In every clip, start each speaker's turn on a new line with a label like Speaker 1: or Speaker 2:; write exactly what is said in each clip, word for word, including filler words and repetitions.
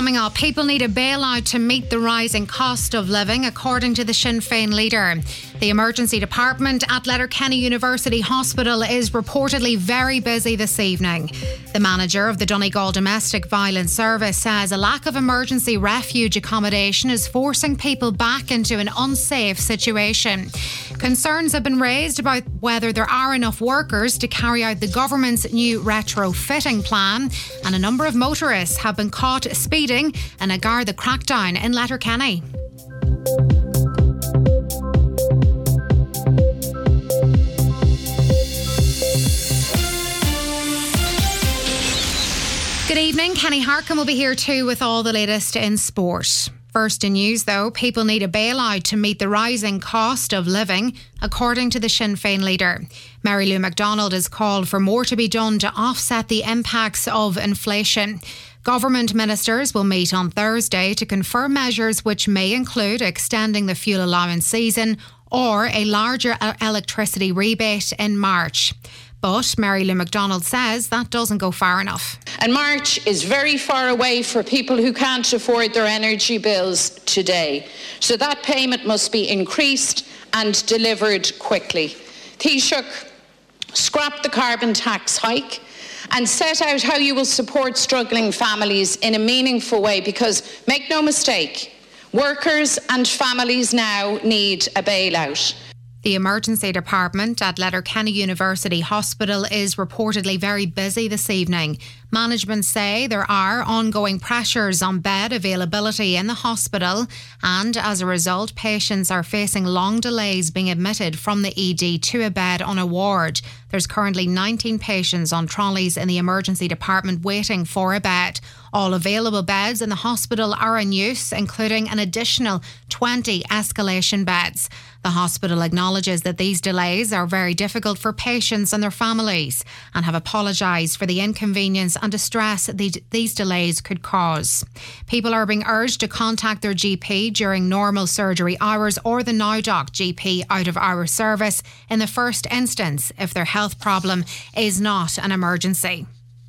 Speaker 1: Coming up, people need a bailout to meet the rising cost of living, according to the Sinn Féin leader. The emergency department at Letterkenny University Hospital is reportedly very busy this evening. The manager of the Donegal Domestic Violence Service says a lack of emergency refuge accommodation is forcing people back into an unsafe situation. Concerns have been raised about whether there are enough workers to carry out the government's new retrofitting plan, and a number of motorists have been caught speeding in a Garda crackdown in Letterkenny. Good evening, Kenny Harkin will be here too with all the latest in sport. First in news though, people need a bailout to meet the rising cost of living, according to the Sinn Féin leader. Mary Lou McDonald has called for more to be done to offset the impacts of inflation. Government ministers will meet on Thursday to confirm measures which may include extending the fuel allowance season or a larger electricity rebate in March. But Mary Lou McDonald says that doesn't go far enough.
Speaker 2: And March is very far away for people who can't afford their energy bills today. So that payment must be increased and delivered quickly. Taoiseach, scrap the carbon tax hike and set out how you will support struggling families in a meaningful way, because make no mistake, workers and families now need a bailout.
Speaker 1: The emergency department at Letterkenny University Hospital is reportedly very busy this evening. Management say there are ongoing pressures on bed availability in the hospital, and as a result, patients are facing long delays being admitted from the E D to a bed on a ward. There's currently nineteen patients on trolleys in the emergency department waiting for a bed. All available beds in the hospital are in use, including an additional twenty escalation beds. The hospital acknowledges that these delays are very difficult for patients and their families, and have apologised for the inconvenience and distress these delays could cause. People are being urged to contact their G P during normal surgery hours or the NowDoc G P out of hours service in the first instance if their health problem is not an emergency.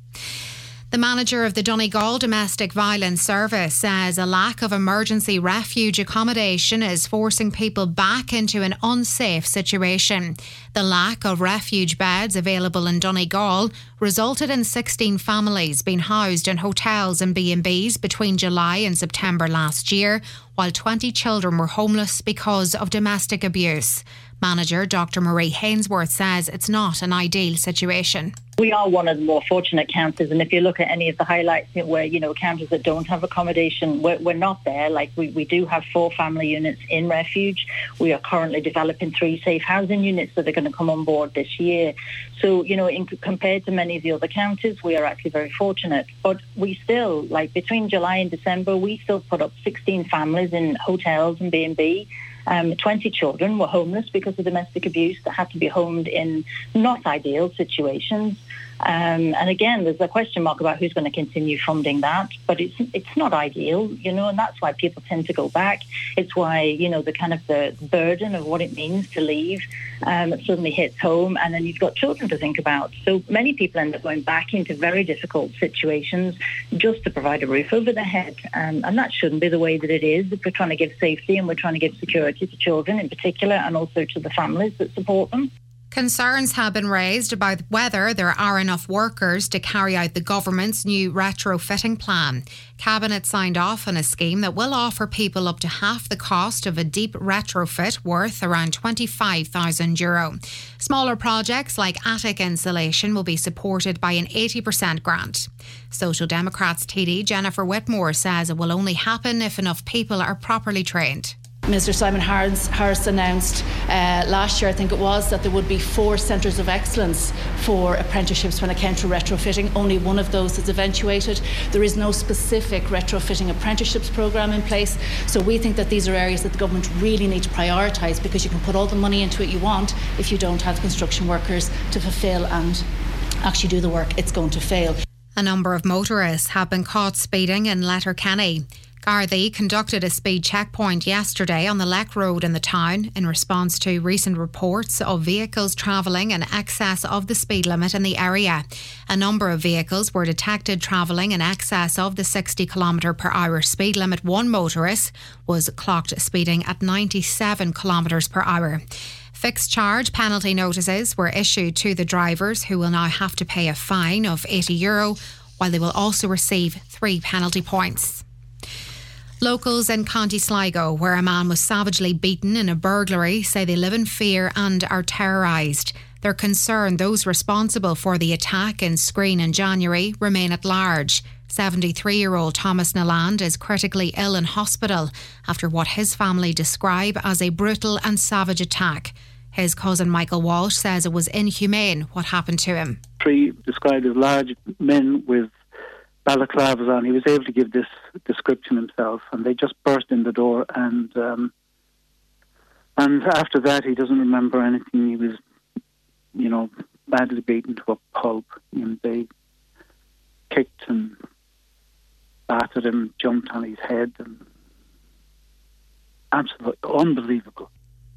Speaker 1: The manager of the Donegal Domestic Violence Service says a lack of emergency refuge accommodation is forcing people back into an unsafe situation. The lack of refuge beds available in Donegal resulted in sixteen families being housed in hotels and B and Bs between July and September last year, while twenty children were homeless because of domestic abuse. Manager Doctor Marie Hainsworth says it's not an ideal situation.
Speaker 3: We are one of the more fortunate counties, and if you look at any of the highlights where, you know, counties that don't have accommodation, we're, we're not there. Like we, we do have four family units in refuge. We are currently developing three safe housing units that are going to come on board this year. So, you know, in, compared to many of the other counties, we are actually very fortunate. But we still, like between July and December, we still put up sixteen families in hotels and B and B. Um, twenty children were homeless because of domestic abuse that had to be homed in not ideal situations. Um, and again, there's a question mark about who's going to continue funding that, but it's it's not ideal, you know, and that's why people tend to go back. It's why, you know, the kind of the burden of what it means to leave um, suddenly hits home, and then you've got children to think about. So many people end up going back into very difficult situations just to provide a roof over their head, um, and that shouldn't be the way that it is if we're trying to give safety and we're trying to give security to children in particular, and also to the families that support them.
Speaker 1: Concerns have been raised about whether there are enough workers to carry out the government's new retrofitting plan. Cabinet signed off on a scheme that will offer people up to half the cost of a deep retrofit worth around twenty-five thousand euro. Smaller projects like attic insulation will be supported by an eighty percent grant. Social Democrats T D Jennifer Whitmore says it will only happen if enough people are properly trained.
Speaker 4: Minister Simon Harris, Harris announced uh, last year, I think it was, that there would be four centres of excellence for apprenticeships when it came to retrofitting. Only one of those has eventuated. There is no specific retrofitting apprenticeships programme in place. So we think that these are areas that the government really need to prioritise, because you can put all the money into it you want. If you don't have construction workers to fulfil and actually do the work, it's going to fail.
Speaker 1: A number of motorists have been caught speeding in Letterkenny. Gardaí conducted a speed checkpoint yesterday on the Leck Road in the town in response to recent reports of vehicles travelling in excess of the speed limit in the area. A number of vehicles were detected travelling in excess of the sixty kilometre per hour speed limit. One motorist was clocked speeding at ninety-seven kilometres per hour. Fixed charge penalty notices were issued to the drivers, who will now have to pay a fine of eighty euro, while they will also receive three penalty points. Locals in County Sligo, where a man was savagely beaten in a burglary, say they live in fear and are terrorised. They're concerned those responsible for the attack in Screen in January remain at large. seventy-three-year-old Thomas Naland is critically ill in hospital after what his family describe as a brutal and savage attack. His cousin Michael Walsh says it was inhumane what happened to him.
Speaker 5: Three described as large men with balaclavas on. He was able to give this description himself, and they just burst in the door, and um, and after that he doesn't remember anything. He was, you know, badly beaten to a pulp, and they kicked and battered him, jumped on his head, and absolutely unbelievable.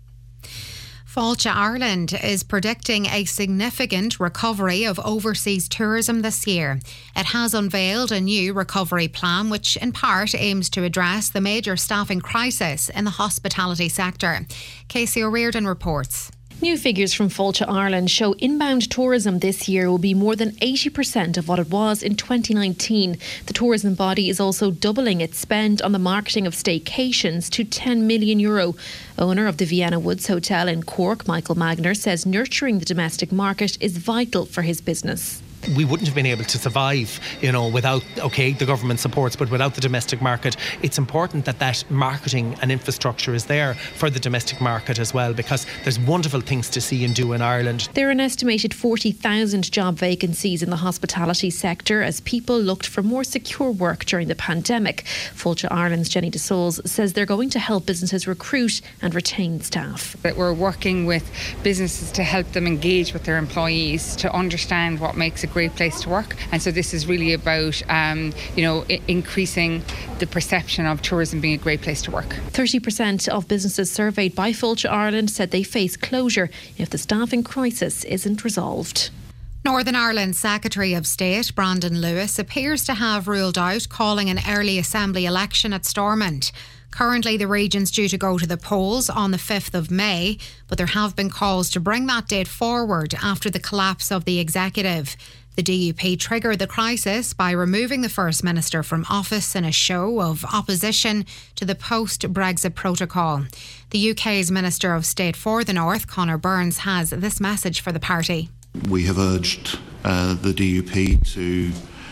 Speaker 1: Fáilte Ireland is predicting a significant recovery of overseas tourism this year. It has unveiled a new recovery plan which in part aims to address the major staffing crisis in the hospitality sector. Casey O'Riordan reports.
Speaker 6: New figures from Fáilte Ireland show inbound tourism this year will be more than eighty percent of what it was in twenty nineteen. The tourism body is also doubling its spend on the marketing of staycations to ten million euro. Owner of the Vienna Woods Hotel in Cork, Michael Magner, says nurturing the domestic market is vital for his business.
Speaker 7: We wouldn't have been able to survive, you know, without, okay, the government supports, but without the domestic market. It's important that that marketing and infrastructure is there for the domestic market as well, because there's wonderful things to see and do in Ireland.
Speaker 6: There are an estimated forty thousand job vacancies in the hospitality sector as people looked for more secure work during the pandemic. Fáilte Ireland's Jenny de Souls says they're going to help businesses recruit and retain staff.
Speaker 8: But we're working with businesses to help them engage with their employees, to understand what makes a great place to work, and so this is really about um, you know I- increasing the perception of tourism being a great place to work.
Speaker 6: thirty percent of businesses surveyed by Fáilte Ireland said they face closure if the staffing crisis isn't resolved.
Speaker 1: Northern Ireland Secretary of State Brandon Lewis appears to have ruled out calling an early Assembly election at Stormont. Currently, the region's due to go to the polls on the fifth of May, but there have been calls to bring that date forward after the collapse of the executive. The D U P triggered the crisis by removing the First Minister from office in a show of opposition to the post-Brexit protocol. The U K's Minister of State for the North, Conor Burns, has this message for the party.
Speaker 9: We have urged uh, the D U P to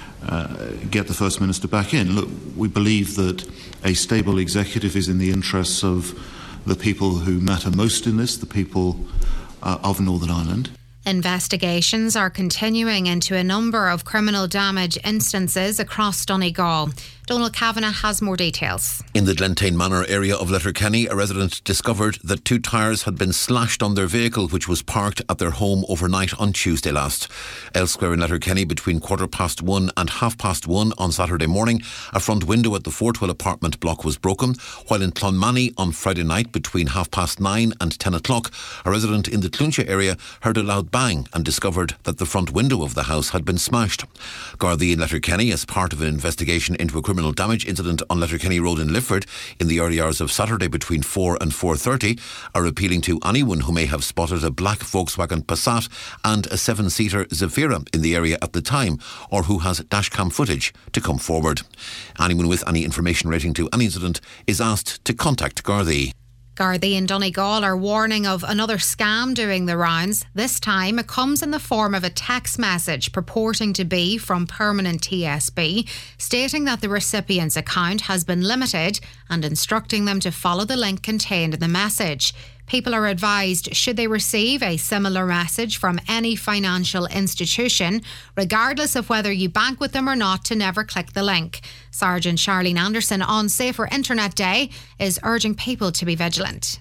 Speaker 9: uh, get the First Minister back in. Look, we believe that a stable executive is in the interests of the people who matter most in this, the people uh, of Northern Ireland.
Speaker 1: Investigations are continuing into a number of criminal damage instances across Donegal. Donald Kavanagh has more details.
Speaker 10: In the Glentain Manor area of Letterkenny, a resident discovered that two tyres had been slashed on their vehicle, which was parked at their home overnight on Tuesday last. Elsewhere in Letterkenny, between quarter past one and half past one on Saturday morning, a front window at the Fortwell apartment block was broken, while in Clonmany on Friday night between half past nine and ten o'clock, a resident in the Cluncha area heard a loud bang and discovered that the front window of the house had been smashed. Gardaí in Letterkenny, as part of an investigation into a criminal damage incident on Letterkenny Road in Lifford in the early hours of Saturday between four and four thirty, are appealing to anyone who may have spotted a black Volkswagen Passat and a seven-seater Zafira in the area at the time, or who has dashcam footage, to come forward. Anyone with any information relating to any incident is asked to contact Gardaí.
Speaker 1: Gardaí in Donegal are warning of another scam doing the rounds. This time it comes in the form of a text message purporting to be from Permanent T S B, stating that the recipient's account has been limited and instructing them to follow the link contained in the message. People are advised, should they receive a similar message from any financial institution, regardless of whether you bank with them or not, to never click the link. Sergeant Charlene Anderson on Safer Internet Day is urging people to be vigilant.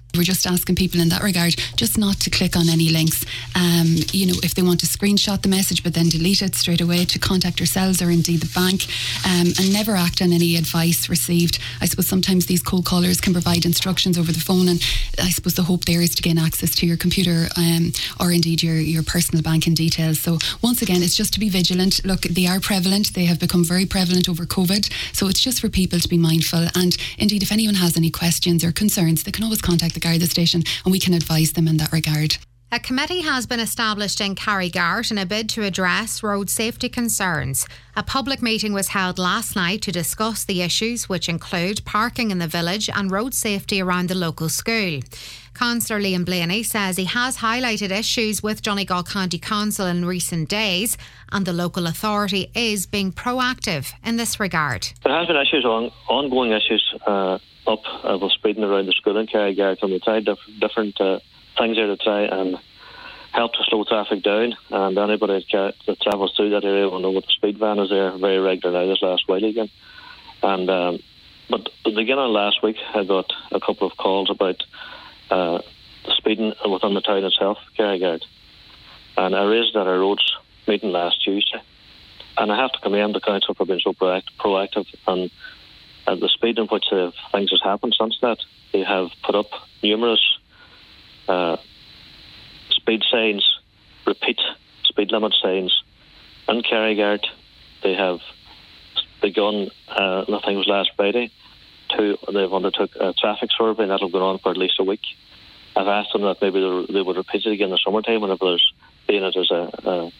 Speaker 11: We're just asking people in that regard just not to click on any links. Um, you know, if they want to screenshot the message but then delete it straight away, to contact ourselves or indeed the bank, um, and never act on any advice received. I suppose sometimes these cold callers can provide instructions over the phone, and I suppose the hope there is to gain access to your computer um, or indeed your, your personal banking details. So once again, it's just to be vigilant. Look, they are prevalent. They have become very prevalent over COVID. So it's just for people to be mindful. And indeed, if anyone has any questions or concerns, they can always contact the Garda station and we can advise them in that regard.
Speaker 1: A committee has been established in Carrigart in a bid to address road safety concerns. A public meeting was held last night to discuss the issues, which include parking in the village and road safety around the local school. Councillor Liam Blaney says he has highlighted issues with Donegal County Council in recent days, and the local authority is being proactive in this regard.
Speaker 12: There has been issues, on, ongoing issues uh, up uh, with speeding around the school in Carrigart, and we tried diff- different uh, things there to try and help to slow traffic down, and anybody that, that travels through that area will know what the speed van is there very regular now this last while again. And um, but at the beginning of last week I got a couple of calls about uh, the speeding within the town itself, Carrigart, and I raised that at our roads meeting last Tuesday, and I have to commend the council for being so proact- proactive and uh, the speed in which uh, things has happened since that. They have put up numerous Uh, speed signs, repeat speed limit signs in Carrigart. They have begun, uh, I think it was last Friday, to, they've undertook a traffic survey, and that'll go on for at least a week. I've asked them that maybe they would repeat it again in the summertime whenever there's, being it as a, a,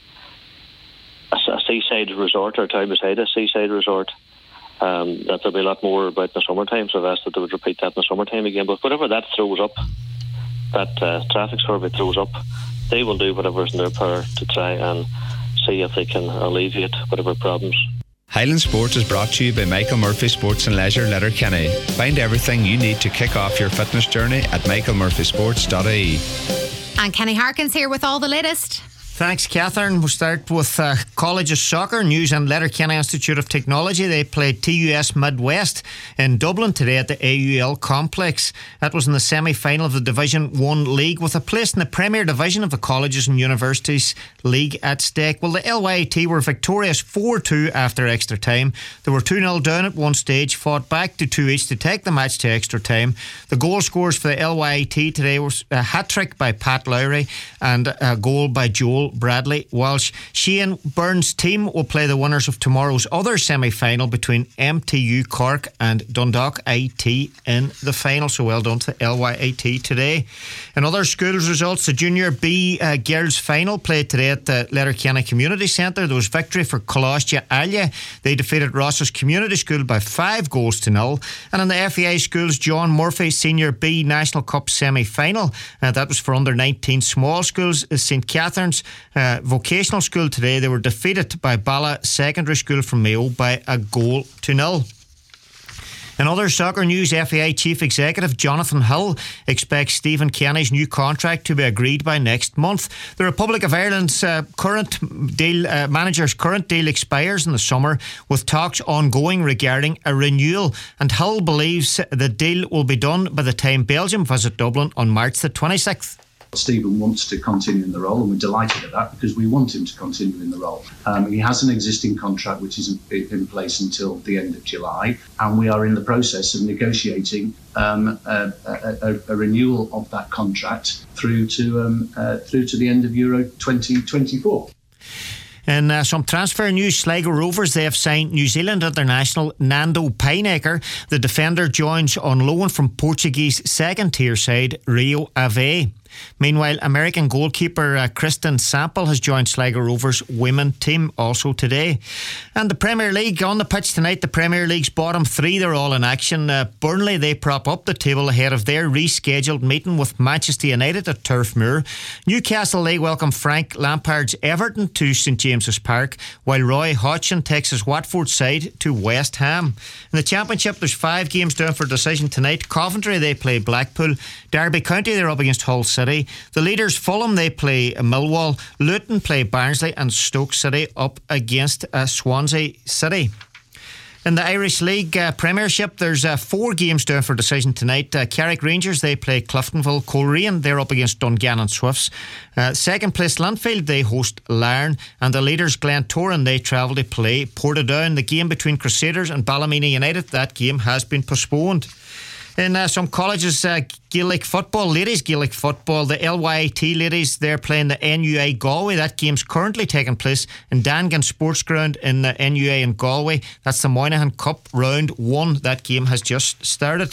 Speaker 12: a seaside resort or a town beside a seaside resort, um, that there'll be a lot more about in the summertime, so I've asked that they would repeat that in the summertime again. But whatever that throws up, that uh, traffic survey throws up, they will do whatever is in their power to try and see if they can alleviate whatever problems.
Speaker 13: Highland Sports is brought to you by Michael Murphy Sports and Leisure, Letterkenny. Find everything you need to kick off your fitness journey at michael murphy sports dot I E.
Speaker 1: And Kenny Harkins here with all the latest.
Speaker 14: Thanks, Catherine. We'll start with uh, colleges soccer news and Letterkenny Institute of Technology. They played T U S Midwest in Dublin today at the A U L complex. That was in the semi-final of the Division one League, with a place in the Premier Division of the Colleges and Universities League at stake. Well, the L Y I T were victorious four two after extra time. They were two nil down at one stage, fought back to two each to take the match to extra time. The goal scores for the L Y I T today was a hat-trick by Pat Lowry and a goal by Joel Bradley Walsh. Shane Byrne's team will play the winners of tomorrow's other semi-final between M T U Cork and Dundalk I T in the final. So well done to L Y I T today. In other schools results, the Junior B uh, girls final played today at the Letterkenny Community Centre. There was victory for Colostia Alya. They defeated Ross's Community School by five goals to nil. And in the F E I schools, John Murphy Senior B National Cup semi-final. Uh, that was for under nineteen small schools. St Catherine's Uh, vocational school today, they were defeated by Bala Secondary School from Mayo by a goal to nil. In other soccer news, F A I Chief Executive Jonathan Hill expects Stephen Kenny's new contract to be agreed by next month. The Republic of Ireland's uh, current deal, uh, manager's current deal expires in the summer, with talks ongoing regarding a renewal. And Hill believes the deal will be done by the time Belgium visit Dublin on March the twenty-sixth.
Speaker 15: Stephen wants to continue in the role, and we're delighted at that because we want him to continue in the role. Um, he has an existing contract which is in, in place until the end of July, and we are in the process of negotiating um, a, a, a, a renewal of that contract through to um, uh, through to the end of Euro twenty twenty-four.
Speaker 14: In uh, some transfer news, Sligo Rovers, they have signed New Zealand international Nando Pineacre. The defender joins on loan from Portuguese second-tier side Rio Ave. Meanwhile, American goalkeeper uh, Kristen Sample has joined Sligo Rovers' women team also today. And the Premier League on the pitch tonight, the Premier League's bottom three, they're all in action. Uh, Burnley, they prop up the table ahead of their rescheduled meeting with Manchester United at Turf Moor. Newcastle, they welcome Frank Lampard's Everton to St James's Park, while Roy Hodgson takes his Watford side to West Ham. In the Championship, there's five games down for decision tonight. Coventry, they play Blackpool. Derby County, they're up against Hull City. The leaders Fulham, they play Millwall. Luton play Barnsley, and Stoke City up against uh, Swansea City. In the Irish League uh, Premiership, there's uh, four games down for decision tonight. Uh, Carrick Rangers, they play Cliftonville. Coleraine, they're up against Dungannon Swifts. Uh, second place Linfield, they host Larne. And the leaders Glentoran, they travel to play Portadown. The game between Crusaders and Ballymena United, that game has been postponed. In uh, some colleges, uh, Gaelic football, ladies Gaelic football, the L Y I T ladies, they're playing the N U I Galway. That game's currently taking place in Dangan Sports Ground in the N U I in Galway. That's the Moynihan Cup round one. That game has just started.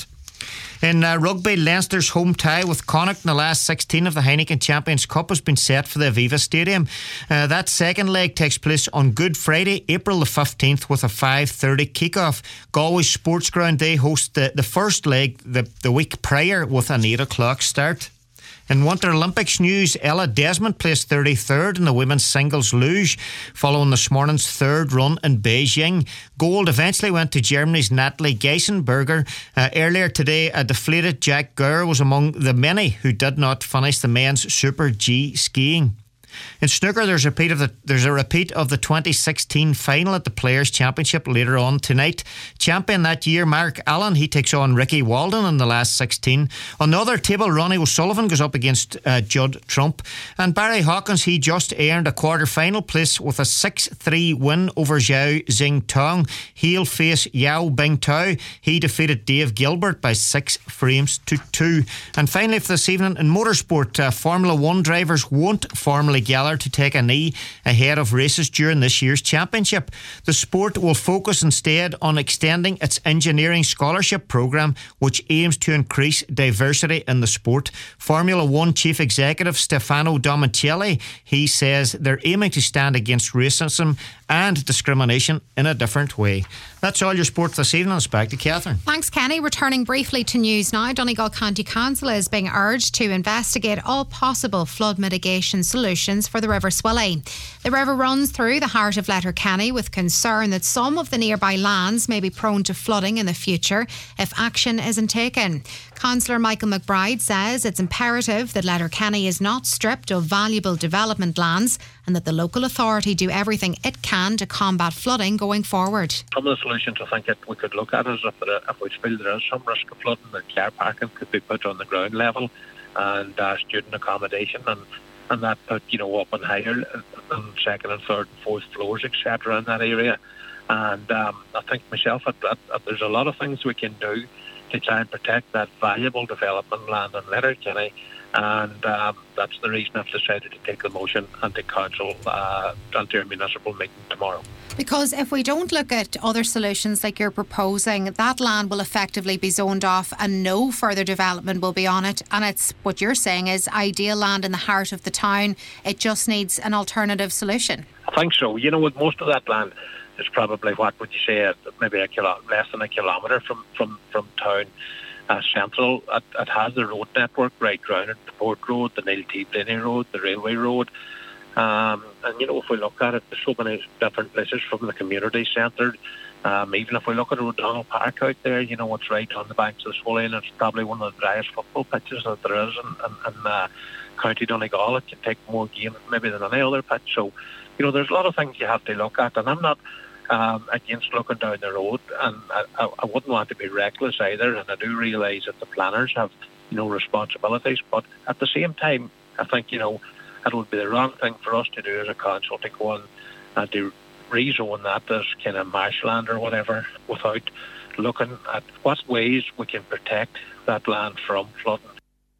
Speaker 14: In uh, rugby, Leinster's home tie with Connacht in the last sixteen of the Heineken Champions Cup has been set for the Aviva Stadium. Uh, that second leg takes place on Good Friday, April the fifteenth, with a five thirty kick-off. Galway Sports Ground, they host the, the first leg the, the week prior with an eight o'clock start. In Winter Olympics news, Ella Desmond placed thirty-third in the women's singles luge following this morning's third run in Beijing. Gold eventually went to Germany's Natalie Geisenberger. Uh, earlier today, a deflated Jack Gurr was among the many who did not finish the men's Super G skiing. In snooker, there's a repeat of the there's a repeat of the twenty sixteen final at the Players' Championship later on tonight. Champion that year, Mark Allen, he takes on Ricky Walden in the last sixteen. On the other table, Ronnie O'Sullivan goes up against uh, Judd Trump, and Barry Hawkins, he just earned a quarter-final place with a six three win over Zhao Xingtong. He'll face Yao Bingtao. He defeated Dave Gilbert by six frames to two. And finally, for this evening in motorsport, uh, Formula One drivers won't formally gather to take a knee ahead of races during this year's championship. The sport will focus instead on extending its engineering scholarship programme, which aims to increase diversity in the sport. Formula One Chief Executive Stefano Domenicali, he says they're aiming to stand against racism and discrimination in a different way. That's all your sport this evening. It's back to Catherine.
Speaker 1: Thanks, Kenny. Returning briefly to news now, Donegal County Council is being urged to investigate all possible flood mitigation solutions for the River Swilly. The river runs through the heart of Letterkenny, with concern that some of the nearby lands may be prone to flooding in the future if action isn't taken. Councillor Michael McBride says it's imperative that Letterkenny is not stripped of valuable development lands and that the local authority do everything it can to combat flooding going forward.
Speaker 16: Some of the solutions I think that we could look at is if, it, if we feel there is some risk of flooding, that car parking could be put on the ground level, and uh, student accommodation and, and that put, you know, up and higher on second and third and fourth floors, et cetera in that area. And um, I think myself that, that, that there's a lot of things we can do to try and protect that valuable development land in Letterkenny, and um, that's the reason I've decided to take the motion and to council uh, into a municipal meeting tomorrow.
Speaker 1: Because if we don't look at other solutions like you're proposing, that land will effectively be zoned off and no further development will be on it. And it's what you're saying is ideal land in the heart of the town. It just needs an alternative solution.
Speaker 16: I think so. You know, with most of that land, it's probably, what would you say, maybe a kilo, less than a kilometre from, from, from town uh, central. It, it has the road network right round it, the Port Road, the Neil T. Blaney Road, the Railway Road. Um, and, you know, if we look at it, there's so many different places from the community centre. Um, even if we look at O'Donnell Park out there, you know, it's right on the banks of the Swilly, and it's probably one of the driest football pitches that there is in, in, in uh, County Donegal. It can take more games maybe than any other pitch. So, you know, there's a lot of things you have to look at, and I'm not um, against looking down the road, and I, I, I wouldn't want to be reckless either, and I do realise that the planners have, you know, responsibilities, but at the same time, I think, you know, it would be the wrong thing for us to do as a council to go on and to rezone that as kind of marshland or whatever without looking at what ways we can protect that land from flooding.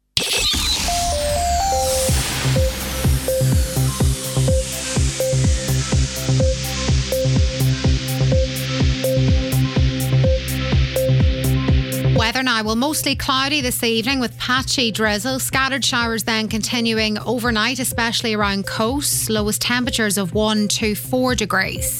Speaker 1: Weather now will mostly cloudy this evening with patchy drizzle. Scattered showers then continuing overnight, especially around coasts. Lowest temperatures of one to four degrees.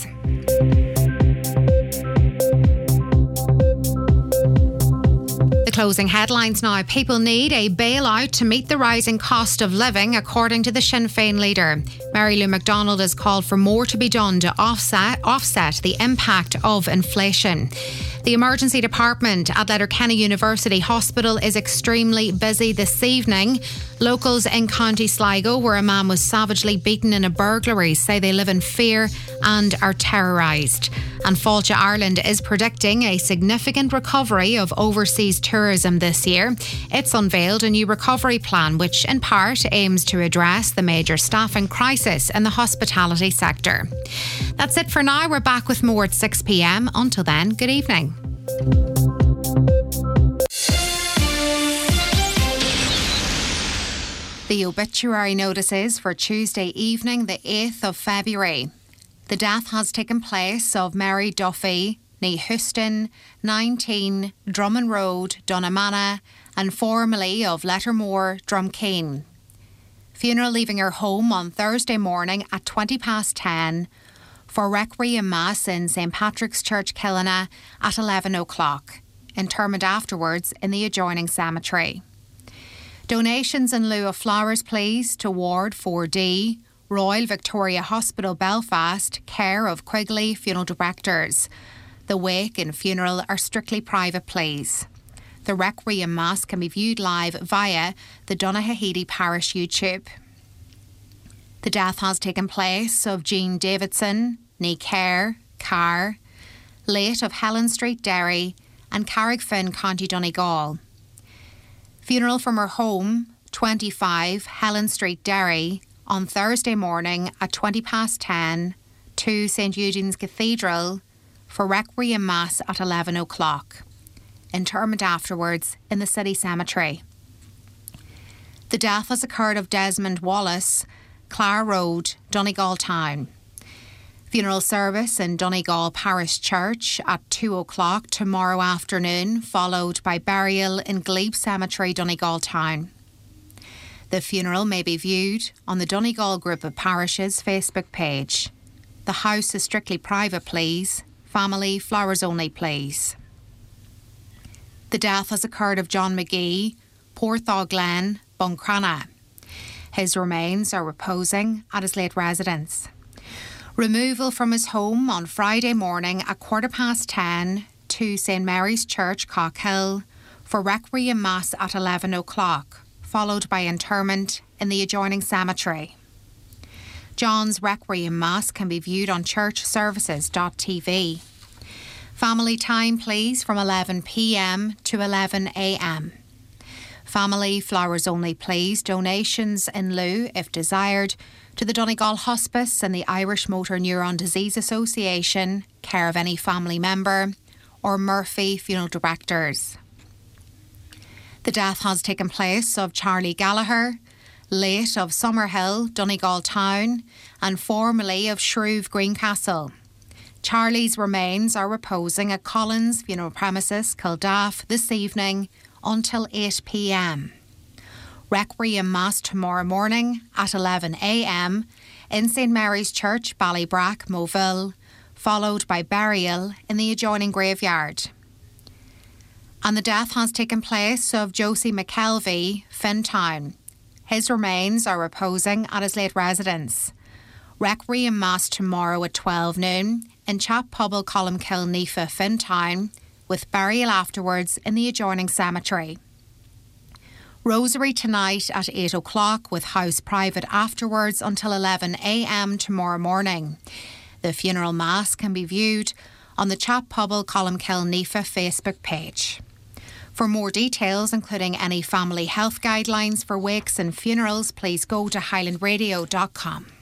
Speaker 1: The closing headlines now. People need a bailout to meet the rising cost of living, according to the Sinn Féin leader. Mary Lou McDonald has called for more to be done to offset, offset the impact of inflation. The emergency department at Letterkenny University Hospital is extremely busy this evening. Locals in County Sligo, where a man was savagely beaten in a burglary, say they live in fear and are terrorised. And Fáilte Ireland is predicting a significant recovery of overseas tourism this year. It's unveiled a new recovery plan which in part aims to address the major staffing crisis in the hospitality sector. That's it for now. We're back with more at six p m. Until then, good evening. The obituary notices for Tuesday evening, the eighth of February. The death has taken place of Mary Duffy, née Houston, nineteen, Drummond Road, Dunnamana, and formerly of Lettermore, Drumkeen. Funeral leaving her home on Thursday morning at twenty past ten for Requiem Mass in Saint Patrick's Church, Killina at eleven o'clock. Interment afterwards in the adjoining cemetery. Donations in lieu of flowers, please, to Ward four D, Royal Victoria Hospital, Belfast, care of Quigley Funeral Directors. The wake and funeral are strictly private, please. The Requiem Mass can be viewed live via the Donaghadee Parish YouTube. The death has taken place of Jean Davidson, née Kerr, Carr, late of Helen Street, Derry, and Carrickfinn, County Donegal. Funeral from her home, twenty-five Helen Street, Derry, on Thursday morning at twenty past ten to Saint Eugene's Cathedral for Requiem Mass at eleven o'clock. Interment afterwards in the city cemetery. The death has occurred of Desmond Wallace, Clara Road, Donegal Town. Funeral service in Donegal Parish Church at two o'clock tomorrow afternoon, followed by burial in Glebe Cemetery, Donegal Town. The funeral may be viewed on the Donegal Group of Parishes Facebook page. The house is strictly private, please. Family, flowers only, please. The death has occurred of John McGee, Porthaw Glen, Buncrana. His remains are reposing at his late residence. Removal from his home on Friday morning at quarter past ten to Saint Mary's Church, Cockhill, for Requiem Mass at eleven o'clock, followed by interment in the adjoining cemetery. John's Requiem Mass can be viewed on church services dot t v. Family time, please, from eleven p m to eleven a m. Family, flowers only, please. Donations in lieu, if desired, to the Donegal Hospice and the Irish Motor Neuron Disease Association, care of any family member, or Murphy Funeral Directors. The death has taken place of Charlie Gallagher, late of Summerhill, Donegal Town, and formerly of Shrewve, Greencastle. Charlie's remains are reposing at Collins Funeral Premises, Kildaff, this evening until eight p m. Requiem Mass tomorrow morning at eleven a m in Saint Mary's Church, Ballybrack, Moville, followed by burial in the adjoining graveyard. And the death has taken place of Josie McKelvey, Fintown. His remains are reposing at his late residence. Requiem Mass tomorrow at twelve noon in Chap Pobble, Columkill, Nefa, Fintown, with burial afterwards in the adjoining cemetery. Rosary tonight at eight o'clock with house private afterwards until eleven a m tomorrow morning. The funeral mass can be viewed on the Chap Pobble Columkill Nefa Facebook page. For more details, including any family health guidelines for wakes and funerals, please go to highland radio dot com.